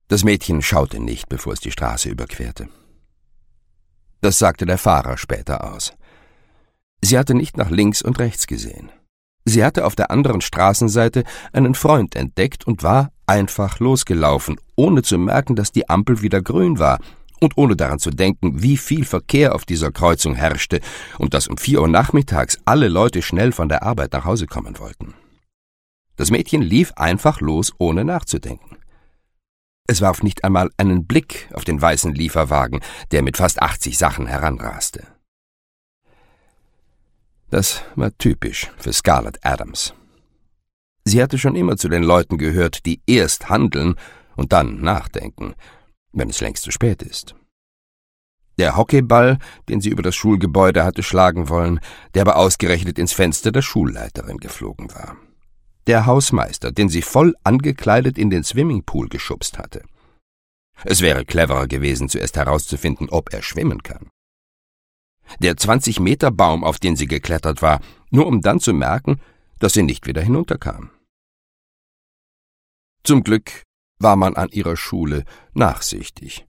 Das Mädchen schaute nicht, bevor es die Straße überquerte. Das sagte der Fahrer später aus. Sie hatte nicht nach links und rechts gesehen. Sie hatte auf der anderen Straßenseite einen Freund entdeckt und war einfach losgelaufen, ohne zu merken, dass die Ampel wieder grün war und ohne daran zu denken, wie viel Verkehr auf dieser Kreuzung herrschte und dass um 4 Uhr nachmittags alle Leute schnell von der Arbeit nach Hause kommen wollten. Das Mädchen lief einfach los, ohne nachzudenken. Es warf nicht einmal einen Blick auf den weißen Lieferwagen, der mit fast 80 Sachen heranraste. Das war typisch für Scarlett Adams. Sie hatte schon immer zu den Leuten gehört, die erst handeln und dann nachdenken, wenn es längst zu spät ist. Der Hockeyball, den sie über das Schulgebäude hatte schlagen wollen, der aber ausgerechnet ins Fenster der Schulleiterin geflogen war. Der Hausmeister, den sie voll angekleidet in den Swimmingpool geschubst hatte. Es wäre cleverer gewesen, zuerst herauszufinden, ob er schwimmen kann. Der 20-Meter-Baum, auf den sie geklettert war, nur um dann zu merken, dass sie nicht wieder hinunterkam. Zum Glück war man an ihrer Schule nachsichtig.